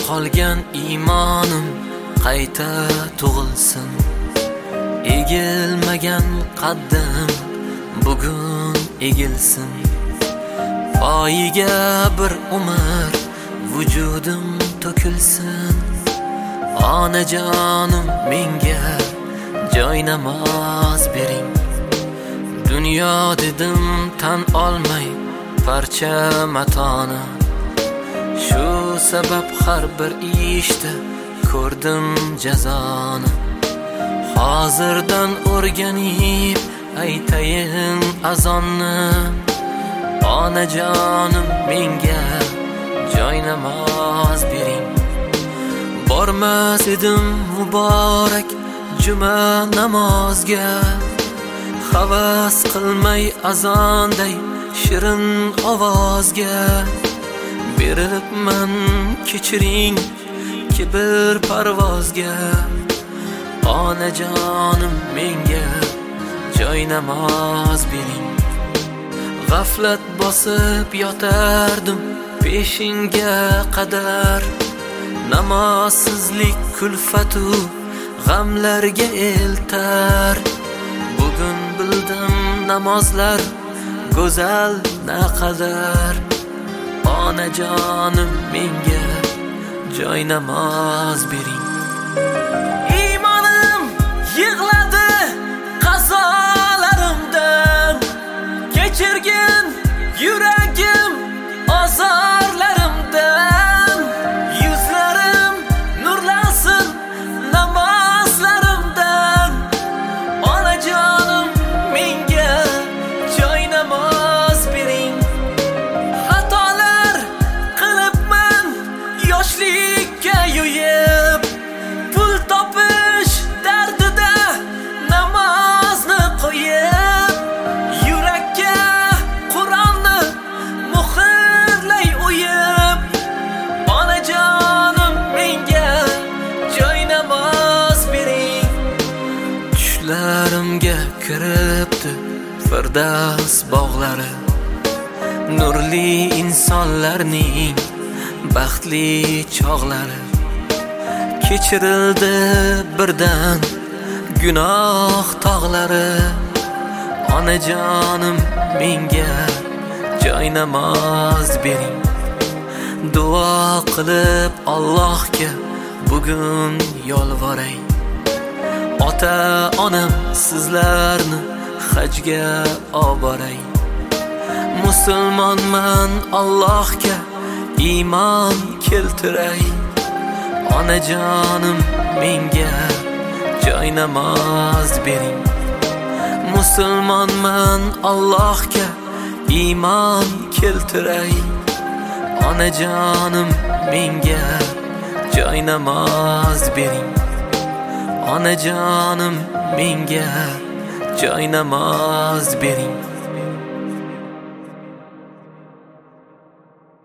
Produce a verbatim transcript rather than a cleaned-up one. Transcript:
qolgan iymonim qayta tug'ilsin. Egilmagan qaddim bugun egilsin. Poyiga bir umr vujudim to'kilsin. Onajonim menga joy namoz bering. Dunyo dedim tan olmay parcha matoni. Shu sabab har bir ishda ko'rdim jazoni. Hozirdan o'rganib aytayin azonni. Onajonim menga joy namoz bering. Bormas edim muborak juma namozga. Havas qilmay azonday shirin ovozga. Berilibman kechiring kibr parvozga. Onajonim menga joy namoz bering. G'aflat bosib yotardim peshinga qadar. Namozsizlik kulfatu g'amlarga eltar. Bugun bildim namozlar go'zal naqadar. Onajonim menga joy namoz bering. Iymonim yig'ladi qazolarimdan. Kechirgin yuragim ozorlarimdan. Yuzlarim nurlansin namozlarimdan. Onajonim menga joy namoz bering. Xatolar qilibman yoshlikka yo'yib. Pul topish dardida namozni qo'yib. Yurakka Qur'onni muhrlay o'yib. Onajonim menga joy namoz bering. Tushlarimga kiribdi Firdavs bog'lari. Nurli insonlarning baxtli chog'lari. Kechirildi birdan gunoh tog'lari. Onajonim menga joy namoz bering. Duo qilib Allohga bugun yolvoray. Ota onam sizlarni hajga oboray. Musulmonman Allohga iymon keltiray. Onajonim menga joy namoz bering. Musulmonman Allohga iymon keltiray. Onajonim menga joy namoz bering. Onajonim menga joy namoz bering.